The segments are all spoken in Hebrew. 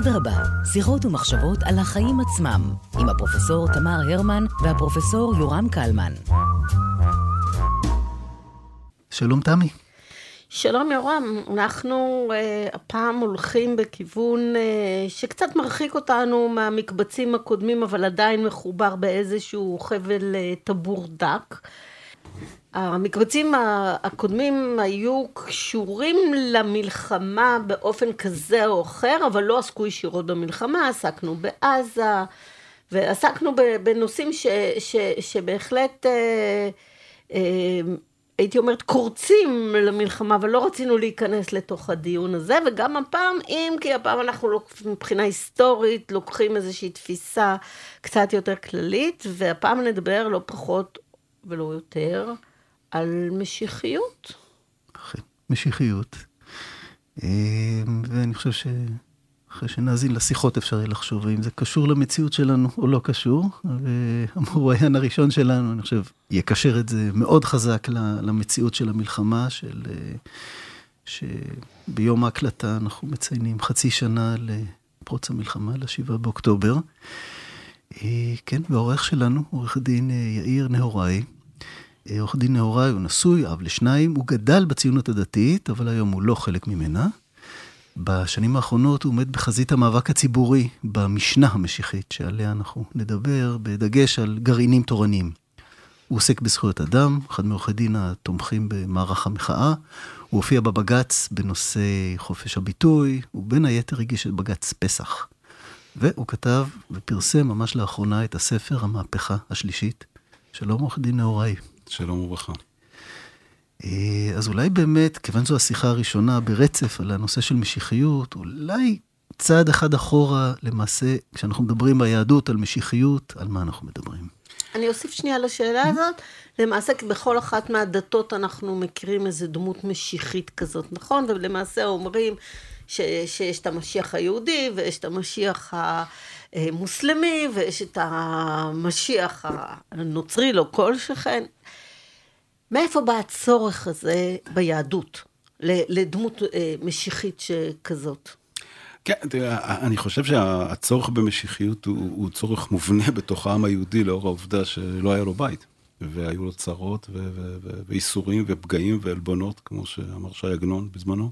אדרבה, שיחות ומחשבות על החיים עצמם, עם הפרופסור תמר הרמן והפרופסור יורם קלמן. שלום תמי. שלום יורם, אנחנו הפעם הולכים בכיוון שקצת מרחיק אותנו מהמקבצים הקודמים, אבל עדיין מחובר באיזשהו חבל טבור דק. המקבצים הקודמים היו קשורים למלחמה באופן כזה או אחר, אבל לא עסקו ישירות במלחמה, עסקנו בעזה, ועסקנו בנושאים שבהחלט הייתי אומרת קורצים למלחמה, אבל לא רצינו להיכנס לתוך הדיון הזה, וגם הפעם, כי הפעם אנחנו מבחינה היסטורית לוקחים איזושהי תפיסה קצת יותר כללית, והפעם נדבר לא פחות ולא יותר על משיחיות. משיחיות. ואני חושב שאחרי שנאזין לשיחות אפשר יהיה לחשוב אם זה קשור למציאות שלנו או לא קשור. והמרואיין הראשון שלנו, אני חושב, יקשר את זה מאוד חזק למציאות של המלחמה, שביום ההקלטה אנחנו מציינים חצי שנה לפרוץ המלחמה, ל7 באוקטובר. כן, והעורך שלנו, עורך דין יאיר נהוראי. עורך דין נהוראי הוא נשוי, אב לשניים, הוא גדל בציונות הדתית, אבל היום הוא לא חלק ממנה. בשנים האחרונות הוא עומד בחזית המאבק הציבורי, במשנה המשיחית, שעליה אנחנו נדבר, בדגש על גרעינים תורניים. הוא עוסק בזכויות אדם, אחד מעורכי דין התומכים במערך המחאה, הוא הופיע בבג"ץ בנושא חופש הביטוי, ובין היתר הגיש את בג"ץ פסח. והוא כתב ופרסם ממש לאחרונה את הספר המהפכה השלישית. שלום עורך דין נהוראי. שלום וברכה. אז אולי באמת, כיוון זו השיחה הראשונה ברצף על הנושא של משיחיות, אולי צעד אחד אחורה למעשה, כשאנחנו מדברים ביהדות על משיחיות, על מה אנחנו מדברים? אני אוסיף שנייה לשאלה הזאת. למעשה בכל אחת מהדתות אנחנו מכירים איזו דמות משיחית כזאת, נכון? ולמעשה אומרים שיש את המשיח היהודי, ויש את המשיח המוסלמי, ויש את המשיח הנוצרי, לא כל שכן. מאיפה בא הצורך הזה ביהדות, לדמות משיחית שכזאת? כן, אני חושב שהצורך במשיחיות הוא צורך מובנה בתוך העם היהודי, לאור העובדה שלא היה לו בית, והיו לו צרות ואיסורים ופגעים ועלבונות, כמו שאמר שי עגנון בזמנו.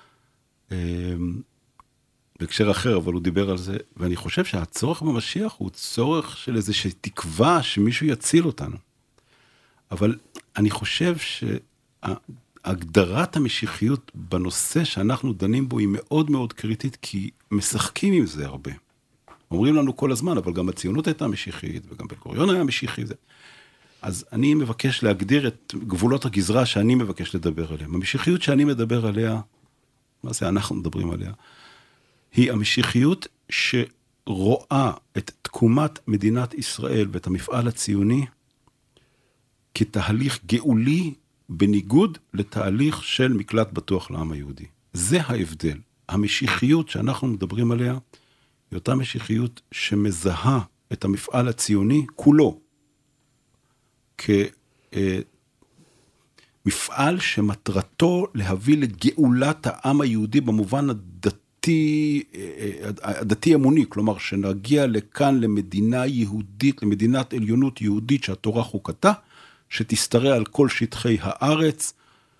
בהקשר אחר, אבל הוא דיבר על זה, ואני חושב שהצורך במשיח הוא צורך של איזושהי תקווה שמישהו יציל אותנו. אבל אני חושב שהגדרת המשיחיות בנושא שאנחנו דנים בו היא מאוד מאוד קריטית, כי משחקים עם זה הרבה. אומרים לנו כל הזמן, אבל גם הציונות הייתה משיחית, וגם בן-גוריון היה משיחי. אז אני מבקש להגדיר את גבולות הגזרה שאני מבקש לדבר עליהם. המשיחיות שאני מדבר עליה, מה זה אנחנו מדברים עליה, היא המשיחיות שרואה את תקומת מדינת ישראל ואת המפעל הציוני כתהליך גאולי בניגוד לתהליך של מקלט בטוח לעם היהודי. זה ההבדל. המשיחיות שאנחנו מדברים עליה היא אותה משיחיות שמזהה את המפעל הציוני כולו כמפעל שמטרתו להביא לגאולת העם היהודי במובן הדתי אמוני, כלומר שנגיע לכאן למדינה יהודית, למדינת עליונות יהודית שהתורה חוקתה, שתסתרע על כל שטחי הארץ.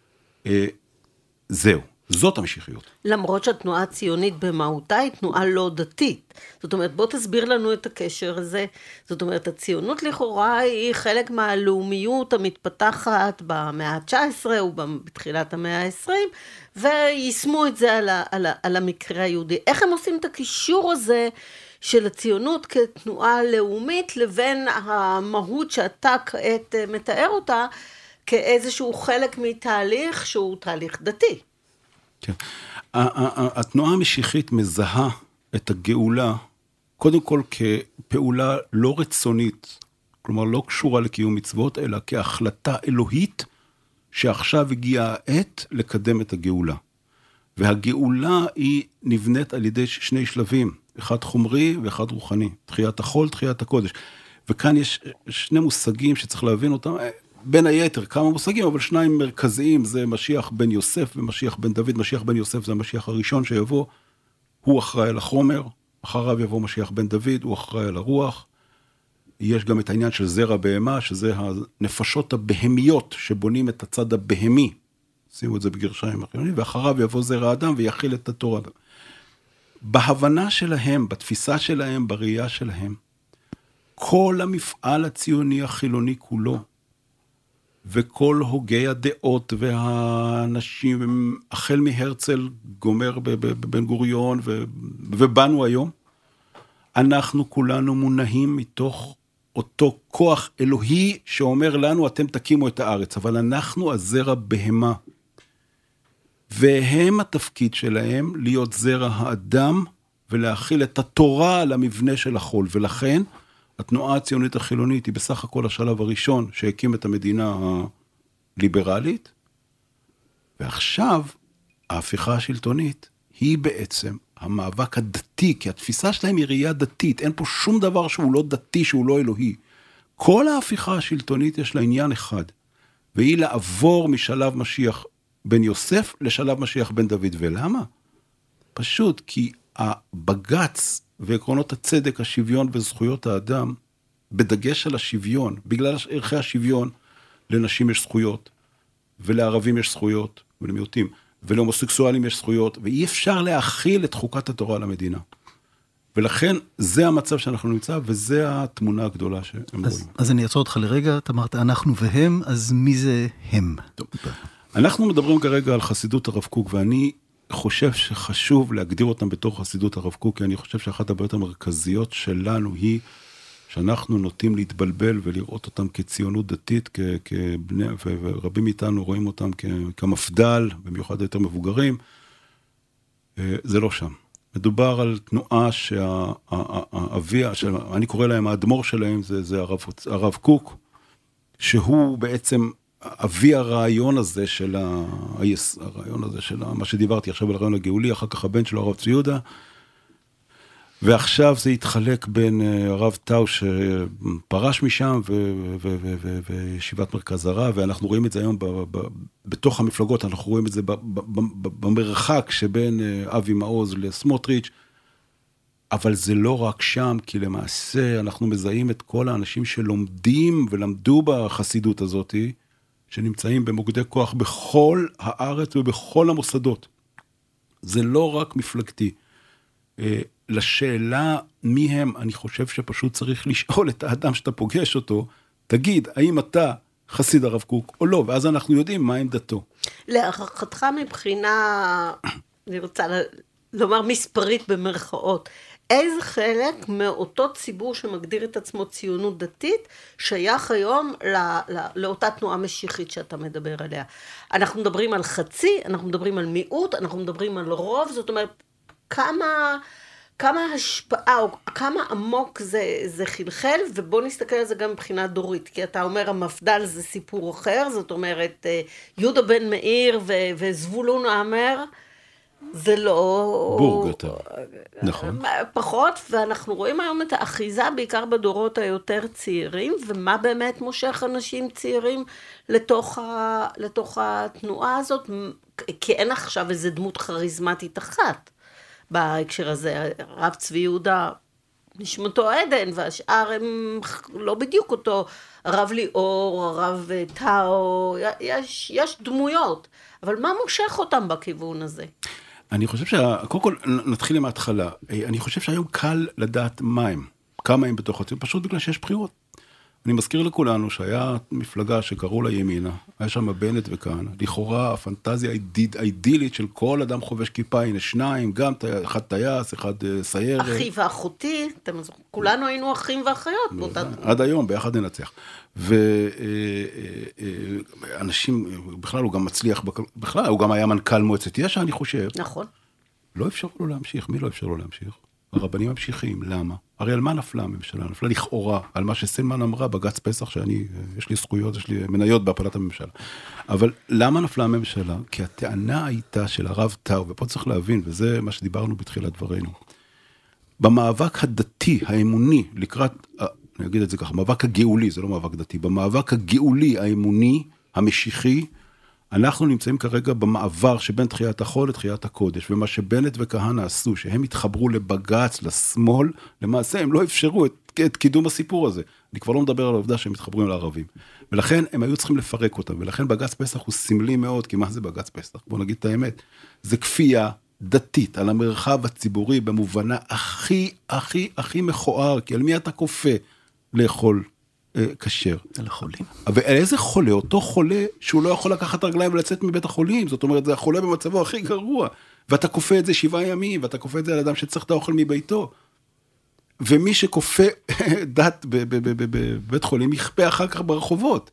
זהו, זאת המשיחיות. למרות שהתנועה הציונית במהותה היא תנועה לא דתית. זאת אומרת, בוא תסביר לנו את הקשר הזה. זאת אומרת, הציונות לכאורה היא חלק מהלאומיות המתפתחת במאה ה-19 ובתחילת המאה ה-20, ויישמו את זה על המקרה היהודי. איך הם עושים את הקישור הזה של הציונות כתנועה לאומית, לבין המהות שאתה כעת מתאר אותה, כאיזשהו חלק מתהליך שהוא תהליך דתי? כן. התנועה המשיחית מזהה את הגאולה, קודם כל כפעולה לא רצונית, כלומר לא קשורה לקיום מצוות, אלא כהחלטה אלוהית, שעכשיו הגיעה העת לקדם את הגאולה. והגאולה היא נבנית על ידי שני שלבים, אחד חומרי ואחד רוחני, תחיית החול, תחיית הקודש. וכאן יש שני מושגים שצריך להבין אותם, בין היתר כמה מושגים, אבל שניים מרכזיים, זה משיח בן יוסף ומשיח בן דוד. משיח בן יוסף זה המשיח הראשון שיבוא, הוא אחראי על החומר, אחריו יבוא משיח בן דוד, הוא אחראי על הרוח. יש גם את העניין של זרע בהמה, שזה הנפשות הבהמיות שבונים את הצד הבהמי. שימו את זה בגרשיים החילונים, ואחריו יבוא זרע האדם ויחיל את התורה. בהבנה שלהם, בתפיסה שלהם, בראייה שלהם, כל המפעל הציוני החילוני כולו, וכל הוגי הדעות והאנשים, החל מהרצל גומר בבן גוריון ובנו היום, אנחנו כולנו מונעים מתוך אותו כוח אלוהי שאומר לנו, אתם תקימו את הארץ, אבל אנחנו הזרע בהמה. והם התפקיד שלהם להיות זרע האדם, ולהכיל את התורה על המבנה של החול. ולכן, התנועה הציונית החילונית היא בסך הכל השלב הראשון שהקים את המדינה הליברלית, ועכשיו ההפיכה השלטונית היא בעצם המאבק הדתי, כי התפיסה שלהם היא ראייה דתית, אין פה שום דבר שהוא לא דתי, שהוא לא אלוהי. כל ההפיכה השלטונית יש לה עניין אחד, והיא לעבור משלב משיח בן יוסף לשלב משיח בן דוד. ולמה? פשוט כי הבג"ץ ועקרונות הצדק, השוויון וזכויות האדם, בדגש על השוויון, בגלל ערכי השוויון, לנשים יש זכויות, ולערבים יש זכויות, ולמיעוטים, ולהומוסקסואלים יש זכויות, ואי אפשר להכיל את חוקת התורה למדינה. ולכן זה המצב שאנחנו נמצא, וזה התמונה הגדולה שהם רואים. אז אני אעצור אותך לרגע, אתה אמרת אנחנו והם, אז מי זה הם? טוב. אנחנו מדברים כרגע על חסידות הרב קוק, ואני חושב שחשוב להגדיר אותם בתור חסידות הרב קוק, כי אני חושב שאחת הבעיות המרכזיות שלנו היא שאנחנו נוטים להתבלבל ולראות אותם כציונות דתית, כבני, ורבים מאיתנו רואים אותם כמפדל, במיוחד יותר מבוגרים. זה לא שם. מדובר על תנועה שהאביה, אני קורא להם האדמו"ר שלהם, זה הרב קוק, שהוא בעצם אבי הרעיון הזה של מה שדיברתי עכשיו על הרעיון הגאולי, אחר כך הבן שלו הרב צבי יהודה, ועכשיו זה התחלק בין הרב טאו שפרש משם וישיבת מרכז הרב, ואנחנו רואים את זה היום בתוך המפלגות, אנחנו רואים את זה במרחק שבין אבי מעוז לסמוטריץ', אבל זה לא רק שם, כי למעשה אנחנו מזהים את כל האנשים שלומדים ולמדו בחסידות הזאת, שנמצאים במוקדי כוח בכל הארץ ובכל המוסדות. זה לא רק מפלגתי. לשאלה מי הם, אני חושב שפשוט צריך לשאול את האדם שאתה פוגש אותו, תגיד, האם אתה חסיד הרב קוק או לא, ואז אנחנו יודעים מה עמדתו. להערכתך מבחינה, אני רוצה לומר מספרית במרכאות, איזה חלק מאותו ציבור שמגדיר את עצמו ציונות דתית, שייך היום לאותה תנועה משיחית שאתה מדבר עליה? אנחנו מדברים על חצי, אנחנו מדברים על מיעוט, אנחנו מדברים על רוב, זאת אומרת, כמה השפעה, או כמה עמוק זה חלחל, ובוא נסתכל על זה גם מבחינה דורית, כי אתה אומר המפדל זה סיפור אחר, זאת אומרת, יהודה בן מאיר וזבולון עמר, זה לא... בורג יותר, נכון. פחות, ואנחנו רואים היום את האחיזה בעיקר בדורות היותר צעירים, ומה באמת מושך אנשים צעירים לתוך התנועה הזאת, כי אין עכשיו איזו דמות כריזמטית אחת. בהקשר הזה, הרב צבי יהודה נשמתו עדן, והשאר הם לא בדיוק אותו, הרב ליאור, הרב טאו, יש דמויות, אבל מה מושך אותם בכיוון הזה? אני חושב קודם כל נתחיל עם ההתחלה, אני חושב שהיום קל לדעת מה הם, כמה הם בתוך הציון, פשוט בגלל שיש בחירות. אני מזכיר לכולנו שהיה מפלגה שקראו לה ימינה, היה שם בנט וכהנא, לכאורה הפנטזיה האידילית של כל אדם חובש כיפה, הנה שניים, גם אחד טייס, אחד סייר. אחי ואחותי, כולנו היינו אחים ואחיות באותה תקופה. עד היום, ביחד ננצח. ואנשים, בכלל הוא גם מצליח, בכלל הוא גם היה מנכ"ל מועצת יש"ע, אני חושב. נכון. לא אפשר לו להמשיך, מי לא אפשר לו להמשיך? הרבנים ממשיכים, למה? הרי על מה נפלה הממשלה? נפלה לכאורה, על מה שסילמן אמרה, בג"ץ פסח, יש לי זכויות, יש לי מניות בהפלת הממשלה. אבל למה נפלה הממשלה? כי הטענה הייתה של הרב טאו, ופה צריך להבין, וזה מה שדיברנו בתחילת דברינו. במאבק הדתי, האמוני, לקראת, אני אגיד את זה ככה, מאבק הגאולי, זה לא מאבק דתי, במאבק הגאולי, האמוני, המשיחי, אנחנו נמצאים כרגע במעבר שבין תחיית החול לתחיית הקודש, ומה שבנט וכהנא עשו, שהם התחברו לבג"ץ, לשמאל, למעשה הם לא אפשרו את קידום הסיפור הזה. אני כבר לא מדבר על העובדה שהם מתחברים לערבים. ולכן הם היו צריכים לפרק אותם, ולכן בג"ץ פסח הוא סמלי מאוד, כי מה זה בג"ץ פסח? בוא נגיד את האמת. זה כפייה דתית על המרחב הציבורי, במובנה הכי, הכי, הכי מכוער, כי על מי אתה כופה לאכול כשר? על החולים. אבל איזה חולה? אותו חולה שהוא לא יכול לקחת רגליים ולצאת מבית החולים, זאת אומרת, זה החולה במצבו הכי גרוע, ואתה כופה את זה 7 ימים, ואתה כופה את זה על אדם שצריך את האוכל מביתו. ומי שכופה דת בבית חולים, יכפה אחר כך ברחובות.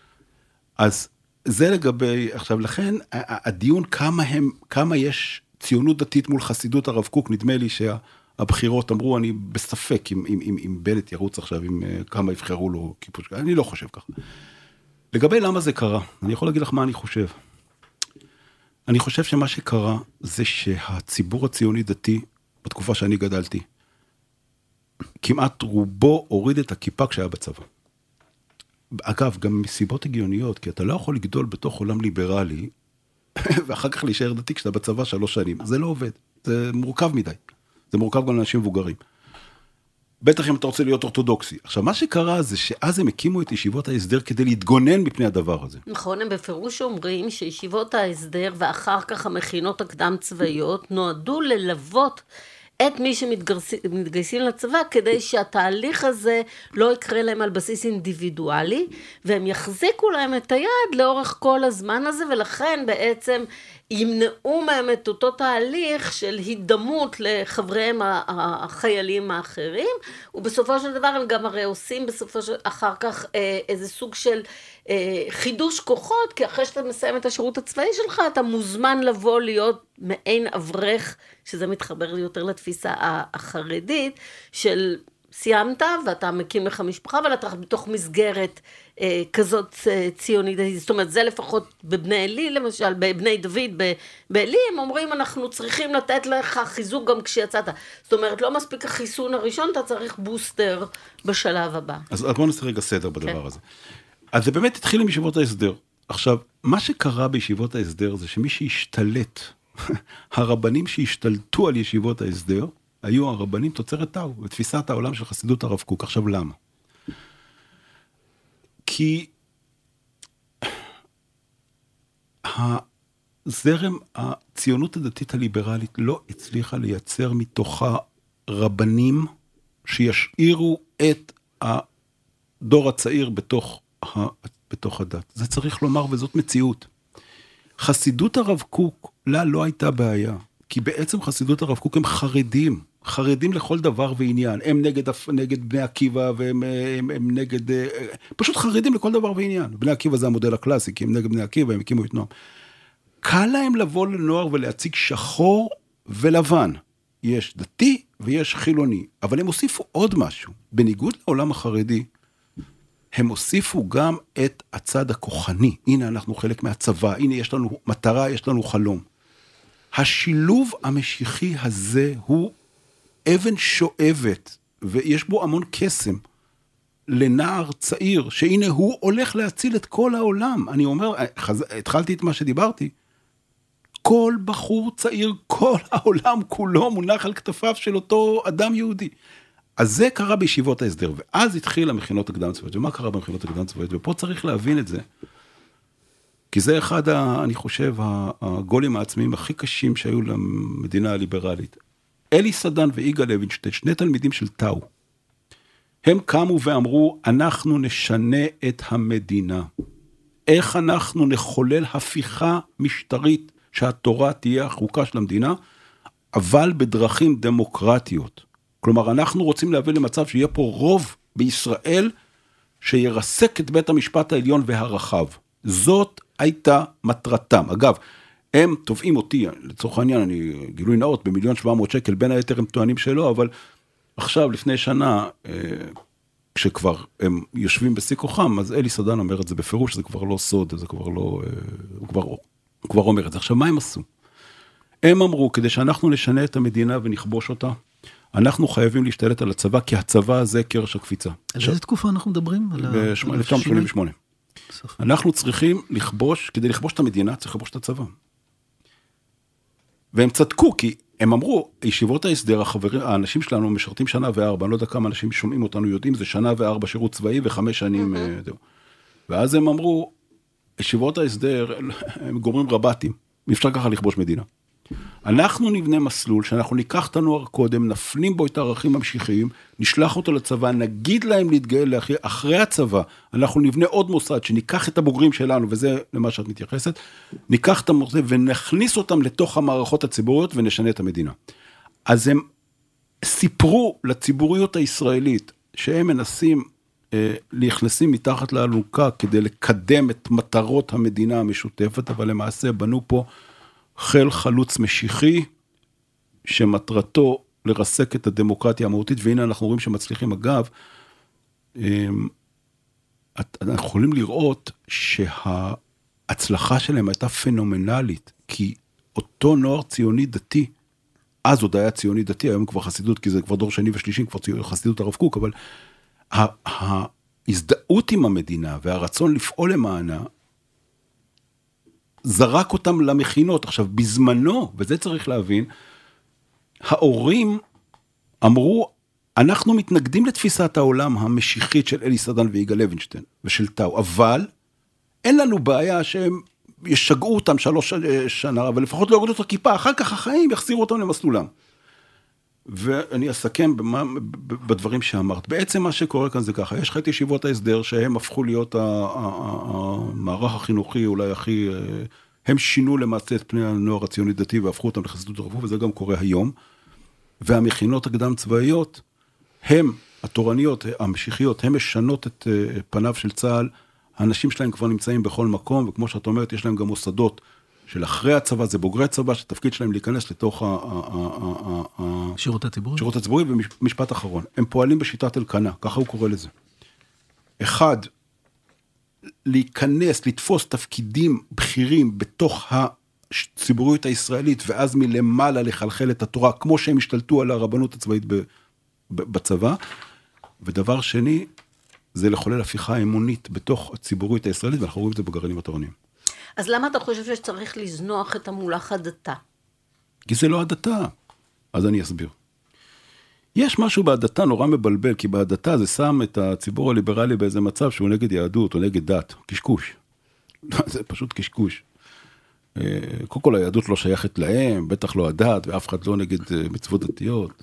אז זה לגבי, עכשיו, לכן, הדיון כמה יש ציונות דתית מול חסידות הרב קוק, נדמה לי שהבחירות אמרו, אני בספק אם בנט ירוץ עכשיו, עם כמה יבחרו לו כיפוש, אני לא חושב ככה. לגבי למה זה קרה, אני יכול להגיד לך מה אני חושב. אני חושב שמה שקרה, זה שהציבור הציוני דתי, בתקופה שאני גדלתי, כמעט רובו הוריד את הכיפה כשהיה בצבא. אגב, גם מסיבות הגיוניות, כי אתה לא יכול לגדול בתוך עולם ליברלי, ואחר כך להישאר דתי כשאתה בצבא 3 שנים. זה לא עובד, זה מורכב מדי. זה מורכב גם לאנשים מבוגרים. בטח אם אתה רוצה להיות אורתודוקסי. עכשיו, מה שקרה זה שאז הם הקימו את ישיבות ההסדר כדי להתגונן מפני הדבר הזה. נכון, הם בפירוש אומרים שישיבות ההסדר ואחר כך המכינות הקדם צבאיות נועדו ללוות את מי שמתגייסים לצבא, כדי שהתהליך הזה לא יקרה להם על בסיס אינדיבידואלי, והם יחזיקו להם את היד לאורך כל הזמן הזה, ולכן בעצם ימנעו מהם את אותו תהליך של הידמות לחבריהם החיילים האחרים, ובסופו של דבר הם גם הרי עושים אחר כך איזה סוג של חידוש כוחות, כי אחרי שאתה מסיים את השירות הצבאי שלך, אתה מוזמן לבוא להיות מעין אברך, שזה מתחבר יותר לתפיסה החרדית, של סיימת ואתה מקים לך משפחה, אבל אתה בתוך מסגרת כזאת ציונית. זאת אומרת, זה לפחות בבני עלי, למשל, בבני דוד, בעלי, הם אומרים, אנחנו צריכים לתת לך חיזוק גם כשיצאת. זאת אומרת, לא מספיק החיסון הראשון, אתה צריך בוסטר בשלב הבא. אז בואו נעשה רגע סדר בדבר הזה. אז זה באמת התחיל עם ישיבות ההסדר. עכשיו, מה שקרה בישיבות ההסדר זה שמי שהשתלט, הרבנים שהשתלטו על ישיבות ההסדר, היו הרבנים תוצרת טאו, ותפיסת העולם של חסידות הרב קוק. עכשיו, למה? כי הזרם, הציונות הדתית הליברלית לא הצליחה לייצר מתוכה רבנים שישאירו את הדור הצעיר בתוך הדת. זה צריך לומר, וזאת מציאות. חסידות הרב קוק, לה לא הייתה בעיה, כי בעצם חסידות הרב קוק הם חרדים לכל דבר ועניין. הם נגד בני עקיבא, והם נגד, פשוט חרדים לכל דבר ועניין. בני עקיבא זה המודל הקלאסי, כי הם נגד בני עקיבא, הם הקימו את נועם. קל להם לבוא לנוער ולהציג שחור ולבן. יש דתי ויש חילוני, אבל הם הוסיפו עוד משהו. בניגוד לעולם החרדי, הם הוסיפו גם את הצד הכוחני. הנה אנחנו חלק מהצבא, הנה יש לנו מטרה, יש לנו חלום. השילוב המשיחי הזה הוא אבן שואבת, ויש בו המון קסם, לנער צעיר, שהנה הוא הולך להציל את כל העולם. אני אומר, התחלתי את מה שדיברתי, כל בחור צעיר, כל העולם כולו מונח על כתפיו של אותו אדם יהודי. אז זה קרה בישיבות ההסדר, ואז התחיל המכינות הקדם צבאיות. ומה קרה במכינות הקדם צבאיות? ופה צריך להבין את זה, כי זה אחד, אני חושב, הגולים העצמיים הכי קשים שהיו למדינה הליברלית. אלי סדן ויגאל לוינשטיין, 2 תלמידים של טאו, הם קמו ואמרו, אנחנו נשנה את המדינה. איך אנחנו נחולל הפיכה משטרית, שהתורה תהיה החוקה של המדינה, אבל בדרכים דמוקרטיות. כלומר, אנחנו רוצים להביא למצב שיהיה פה רוב בישראל, שירסק את בית המשפט העליון והרחב. זאת הייתה מטרתם. אגב, הם תובעים אותי, לצורך העניין, אני גילוי נאות, ב1,700,000 שקל, בין היתר הם טוענים שלא, אבל עכשיו, לפני שנה, כשכבר הם יושבים בשיא כוחם, אז אלי סדן אומר את זה בפירוש, זה כבר לא סוד, זה כבר לא, הוא כבר אומר את זה. עכשיו, מה הם עשו? הם אמרו, כדי שאנחנו נשנה את המדינה ונכבוש אותה, אנחנו חייבים להשתלט על הצבא, כי הצבא זה קרש הקפיצה. על איזה תקופה אנחנו מדברים? ב-1988. אנחנו צריכים לכבוש, כדי לכבוש את המדינה, צריך לכבוש את הצבא. והם צדקו, כי הם אמרו, ישיבות ההסדר, האנשים שלנו משרתים 1 ו4 שנה, אני לא יודע כמה אנשים שומעים אותנו יודעים, זה 1 ו4 שנה שירות צבאי ו5 שנים, ואז הם אמרו, ישיבות ההסדר, הם גומרים רבטים, אפשר ככה לכבוש מדינה. אנחנו נבנה מסלול, שאנחנו ניקח את הנוער קודם, נפנים בו את הערכים המשיחיים, נשלח אותו לצבא, נגיד להם להתגאל אחרי הצבא, אנחנו נבנה עוד מוסד, שניקח את הבוגרים שלנו, וזה למה שאת מתייחסת, ניקח את המוסד ונכניס אותם לתוך המערכות הציבוריות, ונשנה את המדינה. אז הם סיפרו לציבוריות הישראלית, שהם מנסים להכנסים מתחת לאלונקה, כדי לקדם את מטרות המדינה המשותפת, אבל למעשה בנו פה חיל חלוץ משיחי, שמטרתו לרסק את הדמוקרטיה המהותית, והנה אנחנו רואים שמצליחים. אגב, אנחנו יכולים לראות שההצלחה שלהם הייתה פנומנלית, כי אותו נוער ציוני דתי, אז עוד היה ציוני דתי, היום כבר חסידות, כי זה כבר דור שני ושלישי, כבר חסידות הרב קוק, אבל ההזדהות עם המדינה, והרצון לפעול למענה, זרק אותם למכינות. עכשיו, בזמנו, וזה צריך להבין, ההורים אמרו, אנחנו מתנגדים לתפיסת העולם המשיחית של אלי סדן ויגאל לוינשטיין ושל טאו, אבל אין לנו בעיה שהם ישגעו אותם 3 שנה, אבל לפחות לא יורידו את הכיפה, אחר כך החיים יחזירו אותם למסלולם. ואני אסכם בדברים שאמרת. בעצם מה שקורה כאן זה ככה, יש חטא ישיבות ההסדר שהם הפכו להיות המערך החינוכי אולי הכי, הם שינו למעשה את פני הנוער הציוני דתי והפכו אותם לחסידות הרב, וזה גם קורה היום. והמכינות הקדם צבאיות, הם התורניות, המשיחיות, הם משנות את פניו של צה"ל, האנשים שלהם כבר נמצאים בכל מקום, וכמו שאת אומרת, יש להם גם מוסדות של אחרי הצבא, זה בוגרי צבא, שתפקיד שלהם להיכנס לתוך שירות הציבורי. שירות הציבורי, ומשפט אחרון. הם פועלים בשיטת אלקנה, ככה הוא קורא לזה. 1, להיכנס, לתפוס תפקידים בכירים בתוך הציבוריות הישראלית, ואז מלמעלה לחלחל את התורה, כמו שהם השתלטו על הרבנות הצבאית בצבא. ודבר שני, זה לחולל הפיכה אמונית בתוך הציבוריות הישראלית, ואנחנו רואים את זה בגרעינים התורניים. אז למה אתה חושב שצריך לזנוח את המולח הדתה? כי זה לא הדתה. אז אני אסביר. יש משהו בהדתה נורא מבלבל, כי בהדתה זה שם את הציבור הליברלי באיזה מצב שהוא נגד יהדות או נגד דת. קשקוש. זה פשוט קשקוש. קודם כל היהדות לא שייכת להם, בטח לא הדת, ואף אחד לא נגד מצוות דתיות.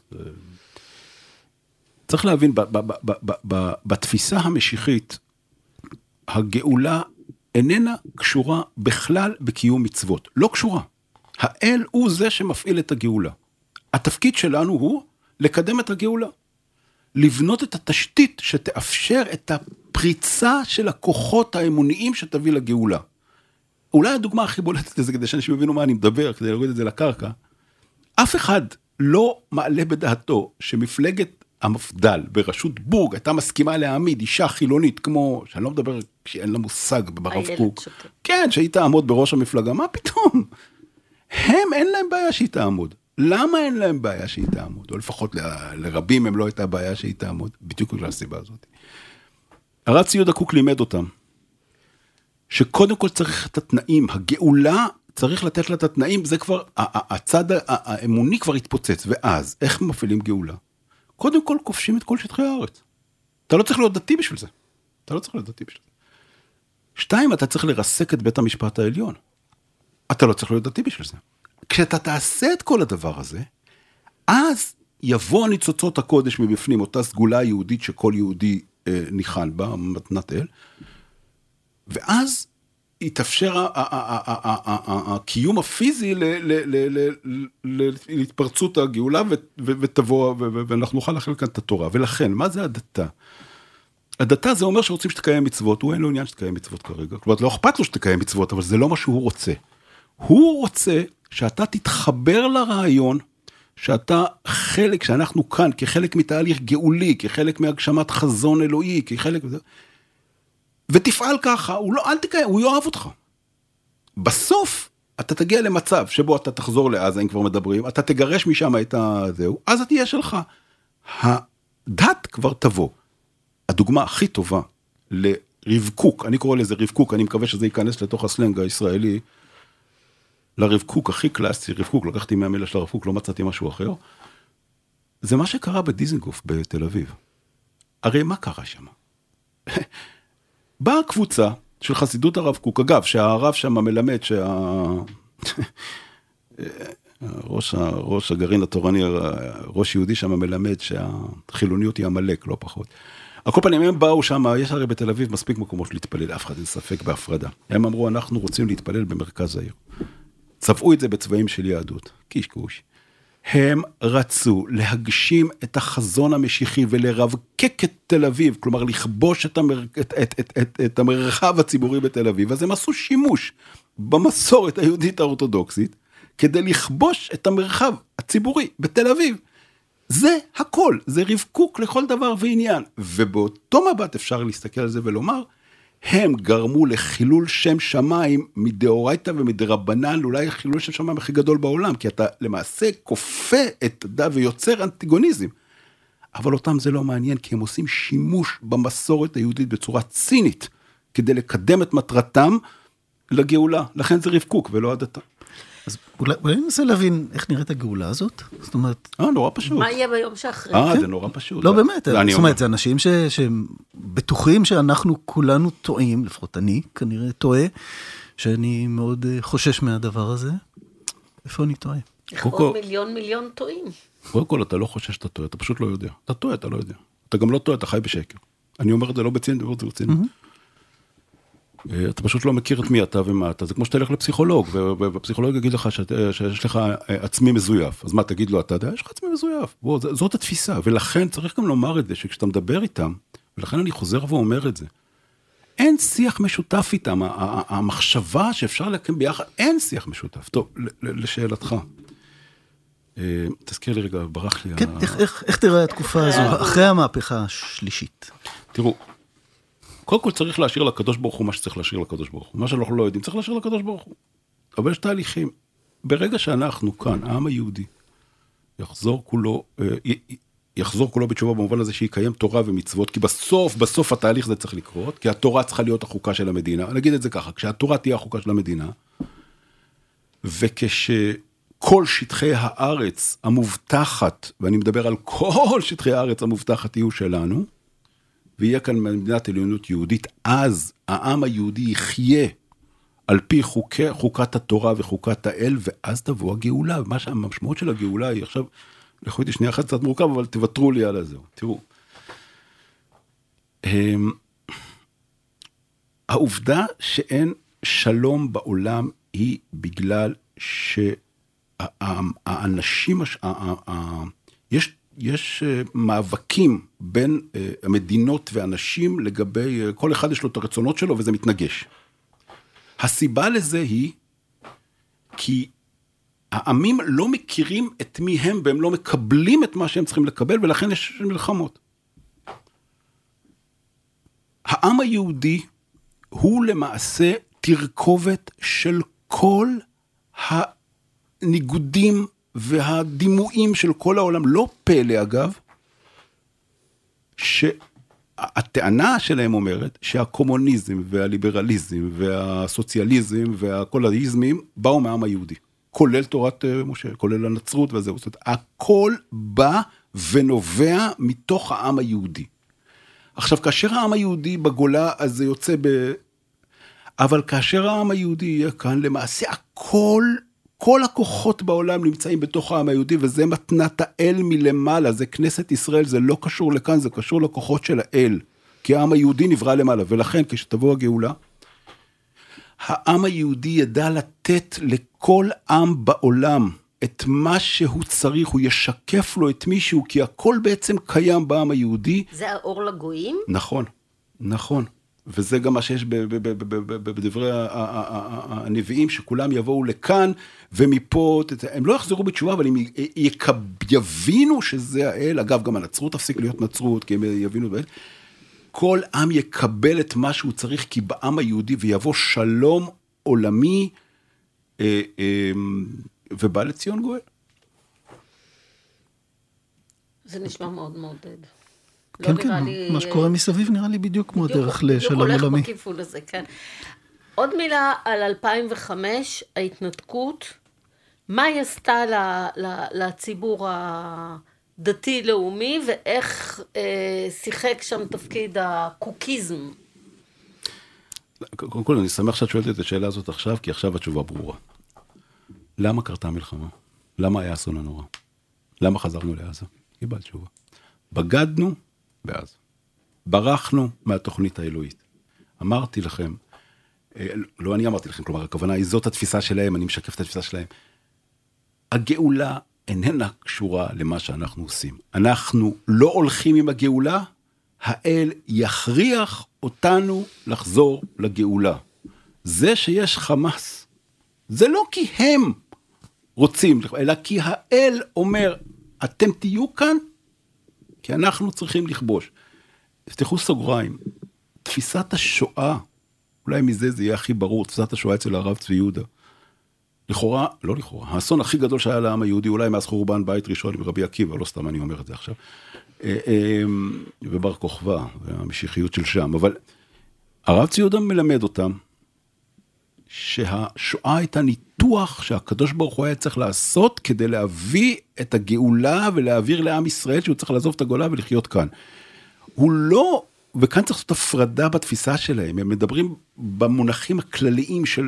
צריך להבין, בתפיסה המשיחית, הגאולה איננה קשורה בכלל בקיום מצוות. לא קשורה. האל הוא זה שמפעיל את הגאולה. התפקיד שלנו הוא לקדם את הגאולה. לבנות את התשתית שתאפשר את הפריצה של הכוחות האמוניים שתביא לגאולה. אולי הדוגמה הכי בולטת לזה, כדי שאנשים יבינו מה אני מדבר, כדי להוריד את זה לקרקע. אף אחד לא מעלה בדעתו שמפלגת המפד"ל בראשות בורג הייתה מסכימה להעמיד אישה חילונית, כמו, שאני לא מדבר שאין לה מושג ברב קוק. כן, שהיא תעמוד בראש המפלגה, מה פתאום? הם אין להם בעיה שהיא תעמוד. למה אין להם בעיה שהיא תעמוד? או לפחות לרבים הם לא הייתה בעיה שהיא תעמוד, בדיוק בגלל הסיבה הזאת. הרב צבי יהודה קוק לימד אותם, שקודם כל צריך את התנאים, הגאולה צריך לתת לה את התנאים, זה כבר, הצד האמוני כבר התפוצץ, ואז, איך מפעילים גאולה? קודם כל כובשים את כל שטחי הארץ. אתה לא צריך להיות דתי בשביל זה. אתה לא צריך להיות דתי בשביל זה. 2, אתה צריך לרסק את בית המשפט העליון. אתה לא צריך להיות דתי בשביל זה. כשאתה תעשה את כל הדבר הזה, אז יבוא ניצוצות הקודש מבפנים, אותה סגולה יהודית שכל יהודי ניחן בה, מתנת אל, ואז יתאפשר הקיום הפיזי להתפרצות הגאולה, ותבוא, ואנחנו נוכל להכיל כאן את התורה. ולכן, מה זה הדתה? הדתה זה אומר שרוצים שתקיים מצוות, הוא אין לו עניין שתקיים מצוות כרגע. כלומר, לא אכפת לו שתקיים מצוות, אבל זה לא מה שהוא רוצה. הוא רוצה שאתה תתחבר לרעיון, שאתה חלק, שאנחנו כאן, כחלק מתהליך גאולי, כחלק מהגשמת חזון אלוהי, כחלק... ותפעל ככה, הוא לא, אל תקיים, הוא יאהב אותך. בסוף, אתה תגיע למצב שבו אתה תחזור לעזה, אם כבר מדברים, אתה תגרש משם את הזהו, אז תהיה שלך. הדת כבר תבוא. הדוגמה הכי טובה רבקוק, אני קורא לזה רבקוק, אני מקווה שזה ייכנס לתוך הסלנג הישראלי, לרבקוק הכי קלאסי, רבקוק, לקחתי מהמילה של הרבקוק, לא מצאתי משהו אחר, זה מה שקרה בדיזנגוף בתל אביב. הרי מה קרה שם? באה קבוצה של חסידות הרב קוק, אגב, שהרב שם מלמד ראש הגרעין התורני, ראש יהודי שם מלמד שהחילוניות היא המלאק, לא פחות. על כל פנים, הם באו שם, יש הרי בתל אביב מספיק מקומות להתפלל, אף אחד אין ספק בהפרדה. הם אמרו, אנחנו רוצים להתפלל במרכז העיר. צבעו את זה בצבעים של יהדות, קישקוש. הם רצו להגשים את החזון המשיחי ולרבקק את תל אביב, כלומר לכבוש את המרחב הציבורי בתל אביב, אז הם עשו שימוש במסורת היהודית האורתודוקסית, כדי לכבוש את המרחב הציבורי בתל אביב. זה הכל, זה רבקוק לכל דבר ועניין, ובאותו מבט אפשר להסתכל על זה ולומר, הם גרמו לחילול שם שמיים מדאורייתא ומדרבנן, אולי חילול שם שמיים הכי גדול בעולם, כי אתה למעשה כופה את הדת ויוצר אנטיגוניזם. אבל אותם זה לא מעניין, כי הם עושים שימוש במסורת היהודית בצורה צינית, כדי לקדם את מטרתם לגאולה. לכן זה רבקוק ולא הדתה. אז אולי ננסה להבין איך נראית הגאולה הזאת? זאת אומרת... נורא פשוט. מה יהיה ביום שאחרי? זה נורא פשוט. לא, באמת. זאת אומרת, זה אנשים שבטוחים שאנחנו כולנו טועים, לפחות אני כנראה טועה, שאני מאוד חושש מהדבר הזה. איפה אני טועה? איך עוד מיליון טועים? קודם כל, אתה לא חושש שאתה טועה, אתה פשוט לא יודע. אתה טועה, אתה לא יודע. אתה גם לא טועה, אתה חי בשקר. אני אומר את זה לא בציניות, אני אומר את זה בציניות. אתה פשוט לא מכיר את מי אתה ומה אתה, זה כמו שתלך לפסיכולוג, והפסיכולוג יגיד לך שיש לך עצמי מזויף, אז מה תגיד לו, אתה יודע, יש לך עצמי מזויף, זאת התפיסה, ולכן צריך גם לומר את זה, שכשאתה מדבר איתם, ולכן אני חוזר ואומר את זה, אין שיח משותף איתם, המחשבה שאפשר להקים ביחד, אין שיח משותף. טוב, לשאלתך, תזכיר לי רגע, ברח לי. כן, איך תראה התקופה הזו, אחרי המהפכה השלישית? תראו, קודם כל צריך להשאיר לקדוש ברוך הוא מה שצריך להשאיר לקדוש ברוך הוא. מה שאנחנו לא יודעים, צריך להשאיר לקדוש ברוך הוא. אבל יש תהליכים. ברגע שאנחנו כאן, העם היהודי, יחזור כולו בתשובה במובן הזה שיקיים תורה ומצוות, כי בסוף התהליך זה צריך לקרות, כי התורה צריכה להיות החוקה של המדינה. נגיד את זה ככה, כשהתורה תהיה החוקה של המדינה, וכשכל שטחי הארץ המובטחת, ואני מדבר על כל שטחי הארץ המובטחת יהיו שלנו, ויהיה כאן מדינת עליונות יהודית, אז העם היהודי יחיה על פי חוקת התורה וחוקת האל, ואז תבוא הגאולה. ומה שהמשמעות של הגאולה היא עכשיו, לכו איתי שנייה אחת קצת מורכב, אבל תוותרו לי על הזהו. תראו, העובדה שאין שלום בעולם היא בגלל שהאנשים, יש מאבקים בין המדינות ואנשים לגבי, כל אחד יש לו את הרצונות שלו וזה מתנגש. הסיבה לזה היא כי העמים לא מכירים את מי הם והם לא מקבלים את מה שהם צריכים לקבל ולכן יש מלחמות. העם היהודי הוא למעשה תרכובת של כל הניגודים והדימויים של כל העולם, לא פלא אגב, שהטענה שלהם אומרת שהקומוניזם והליברליזם והסוציאליזם וכל האיזמים באו מהעם היהודי, כולל תורת משה, כולל הנצרות וזהו, זאת אומרת, הכל בא ונובע מתוך העם היהודי. עכשיו, כאשר העם היהודי בגולה, אז זה יוצא אבל כאשר העם היהודי יהיה כאן, למעשה כל הכוחות בעולם נמצאים בתוך העם היהודי, וזה מתנת האל מלמעלה, זה כנסת ישראל, זה לא קשור לכאן, זה קשור לכוחות של האל, כי העם היהודי נברא למעלה, ולכן כשתבוא הגאולה, העם היהודי ידע לתת לכל עם בעולם את מה שהוא צריך, הוא ישקף לו את מישהו, כי הכל בעצם קיים בעם היהודי. זה האור לגויים? נכון, נכון. וזה גם מה שיש בדברי הנביאים, שכולם יבואו לכאן, ומפה, הם לא יחזרו בתשובה, אבל הם יבינו שזה האל, אגב, גם הנצרות תפסיק להיות נצרות, כי הם יבינו באל, כל עם יקבל את מה שהוא צריך, כי בעם היהודי, ויבוא שלום עולמי, ובא לציון גואל. זה נשמע מאוד מעודד. כן, כן, מה שקורה מסביב נראה לי בדיוק כמו דרך לשלום עולמי. בדיוק הולך בכיוון הזה, כן. עוד מילה על 2005, ההתנתקות, מה היא עשתה לציבור הדתי-לאומי, ואיך שיחק שם תפקיד הקוקיזם? קודם כל, אני שמח שאת שואלת את השאלה הזאת עכשיו, כי עכשיו התשובה ברורה. למה קרתה המלחמה? למה היה אסון הנורא? למה חזרנו לעזה? קיבלת תשובה. בגדנו בעזה. ברחנו מהתוכנית האלוהית. אמרתי לכם, לא אני אמרתי לכם, כלומר, הכוונה היא זאת התפיסה שלהם, אני משקף את התפיסה שלהם. הגאולה איננה קשורה למה שאנחנו עושים. אנחנו לא הולכים עם הגאולה, האל יכריח אותנו לחזור לגאולה. זה שיש חמאס, זה לא כי הם רוצים, אלא כי האל אומר, אתם תהיו כאן, כי אנחנו צריכים לכבוש. תפתחו סוגריים, תפיסת השואה, אולי מזה זה יהיה הכי ברור, תפיסת השואה אצל הרב צבי יהודה. לכאורה, לא לכאורה, האסון הכי גדול שהיה לעם היהודי, אולי מאז חורבן בית ראשון עם רבי עקיבא, לא סתם אני אומר את זה עכשיו, ובר כוכבא, והמשיחיות של שם, אבל הרב צבי יהודה מלמד אותם, שהשואה הייתה ניתוח שהקדוש ברוך הוא היה צריך לעשות, כדי להביא את הגאולה, ולהעביר לעם ישראל, שהוא צריך לעזוב את הגאולה ולחיות כאן. הוא לא, וכאן צריך לעשות הפרדה בתפיסה שלהם, הם מדברים במונחים הכלליים של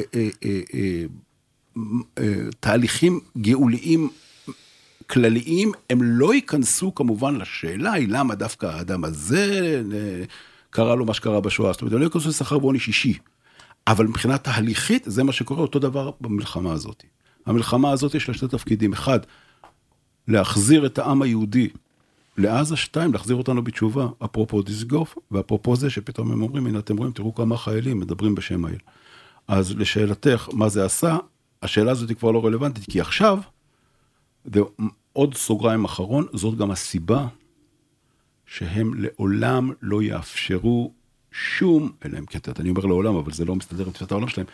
תהליכים גאוליים כלליים, הם לא ייכנסו כמובן לשאלה, היא למה דווקא האדם הזה קרה לו מה שקרה בשואה, זאת אומרת, הם לא ייכנסו לשכר בעוני שישי, אבל מבחינת תהליכית, זה מה שקורה אותו דבר במלחמה הזאת. המלחמה הזאת יש לה שתי תפקידים, אחד, להחזיר את העם היהודי לעזה, שתיים, להחזיר אותנו בתשובה, אפרופו דיסגוף, ואפרופו זה שפתאום הם אומרים, הנה אתם רואים, תראו כמה חיילים מדברים בשם האל. אז לשאלתך, מה זה עשה? השאלה הזאת היא כבר לא רלוונטית, כי עכשיו, עוד סוגריים אחרון, זאת גם הסיבה שהם לעולם לא יאפשרו שום, אלא אם כן, אני אומר לעולם, אבל זה לא מסתדר עם תפיסת העולם שלהם,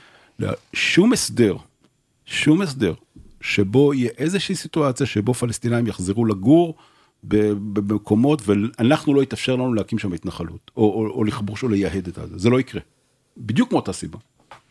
שום הסדר, שבו יהיה איזושהי סיטואציה, שבו פלסטינאים יחזרו לגור במקומות, ואנחנו לא יתאפשר לנו להקים שם התנחלות, או לכבוש או לייהד את זה. זה לא יקרה. בדיוק מאותה סיבה.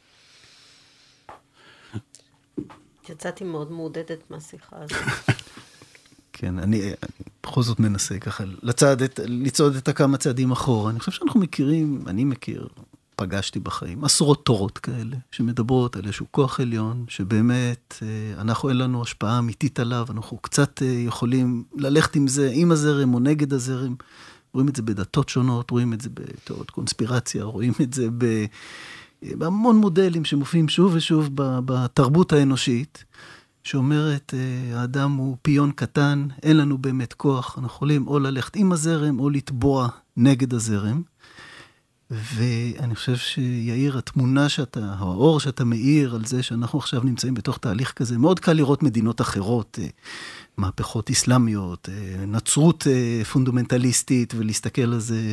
יצאתי מאוד מעודדת מהשיחה הזאת. כן, אני בכל זאת מנסה ככה לצעוד את כמה צעדים אחורה. אני חושב שאנחנו מכירים, אני מכיר, פגשתי בחיים, עשרות תורות כאלה, שמדברות על איזשהו כוח עליון, שבאמת אנחנו אין לנו השפעה אמיתית עליו, אנחנו קצת יכולים ללכת עם זה, עם הזרם או נגד הזרם, רואים את זה בדתות שונות, רואים את זה בתיאוריות קונספירציה, רואים את זה בהמון מודלים שמופיעים שוב ושוב בתרבות האנושית, שאומרת, האדם הוא פיון קטן, אין לנו באמת כוח, אנחנו יכולים או ללכת עם הזרם, או לטבוע נגד הזרם, ואני חושב שיאיר, התמונה שאתה, האור שאתה מאיר על זה שאנחנו עכשיו נמצאים בתוך תהליך כזה, מאוד קל לראות מדינות אחרות, מהפכות אסלאמיות, נצרות פונדמנטליסטית, ולהסתכל על זה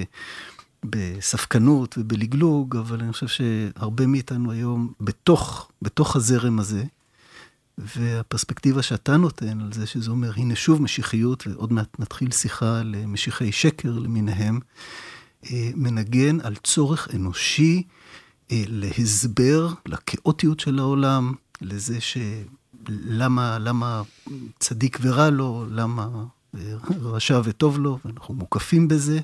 בספקנות ובלגלוג, אבל אני חושב שהרבה מאיתנו היום בתוך הזרם הזה, והפרספקטיבה שאתה נותן על זה, שזה אומר, הנה שוב משיחיות, ועוד מעט נתחיל שיחה למשיחי שקר למיניהם, מנגן על צורך אנושי להסבר, לכאוטיות של העולם, לזה למה צדיק ורע לו, למה רשע וטוב לו, ואנחנו מוקפים בזה,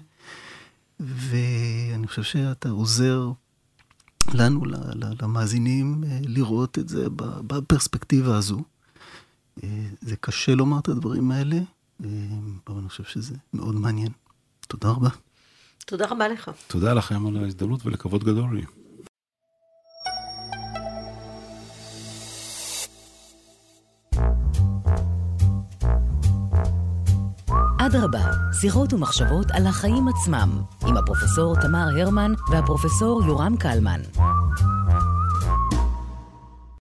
ואני חושב שאתה עוזר לנו, למאזינים, לראות את זה בפרספקטיבה הזו. זה קשה לומר את הדברים האלה, אבל אני חושב שזה מאוד מעניין. תודה רבה. תודה רבה לך. תודה לכם על ההזדמנות ולכבוד גדול לי. אדרבה, שיחות ומחשבות על החיים עצמם, עם הפרופסור תמר הרמן והפרופסור יורם קלמן.